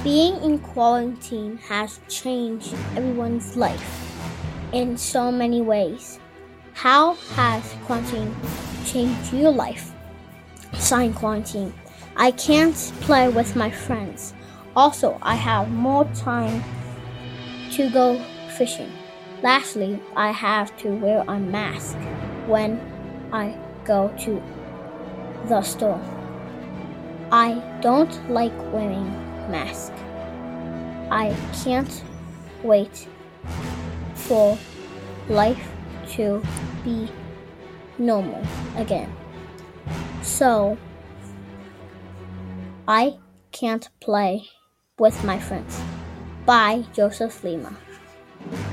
Being in quarantine has changed everyone's life in so many ways. How has quarantine changed your life? Sign quarantine. I can't play with my friends. Also, I have more time to go fishing. Lastly, I have to wear a mask when I go to the store. I don't like wearing mask. I can't wait for life to be normal again. So I can't play with my friends. Bye, Joseph Lima.